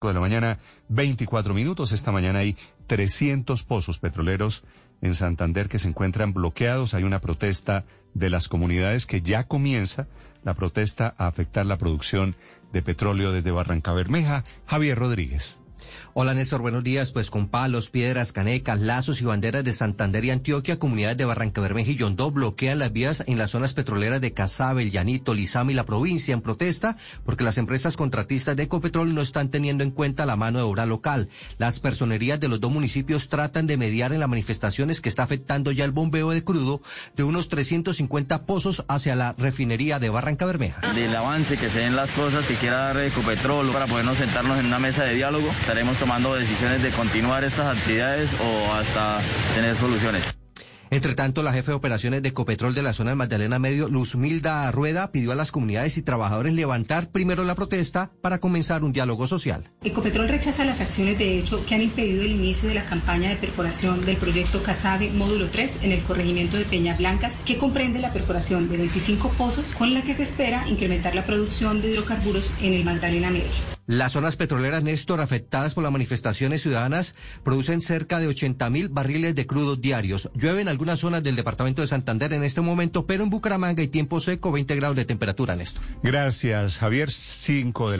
de la mañana, 24 minutos. Esta mañana hay 300 pozos petroleros en Santander que se encuentran bloqueados. Hay una protesta de las comunidades que ya comienza la protesta a afectar la producción de petróleo desde Barrancabermeja. Javier Rodríguez. Hola Néstor, buenos días. Pues con palos, piedras, canecas, lazos y banderas de Santander y Antioquia, comunidades de Barrancabermeja y Yondó bloquean las vías en las zonas petroleras de Casabe, El Llanito, Lizama y la provincia en protesta porque las empresas contratistas de Ecopetrol no están teniendo en cuenta la mano de obra local. Las personerías de los dos municipios tratan de mediar en las manifestaciones que está afectando ya el bombeo de crudo de unos 350 pozos hacia la refinería de Barrancabermeja. Del avance que se den las cosas que quiera dar Ecopetrol para podernos sentarnos en una mesa de diálogo, estaremos tomando decisiones de continuar estas actividades o hasta tener soluciones. Entre tanto, la jefe de operaciones de Ecopetrol de la zona del Magdalena Medio, Luzmilda Rueda, pidió a las comunidades y trabajadores levantar primero la protesta para comenzar un diálogo social. Ecopetrol rechaza las acciones de hecho que han impedido el inicio de la campaña de perforación del proyecto Casabe Módulo 3 en el corregimiento de Peñablancas, que comprende la perforación de 25 pozos, con la que se espera incrementar la producción de hidrocarburos en el Magdalena Medio. Las zonas petroleras, Néstor, afectadas por las manifestaciones ciudadanas, producen cerca de 80.000 barriles de crudos diarios. Llueve en algunas zonas del departamento de Santander en este momento, pero en Bucaramanga hay tiempo seco, 20 grados de temperatura, Néstor. Gracias, Javier. 5 de la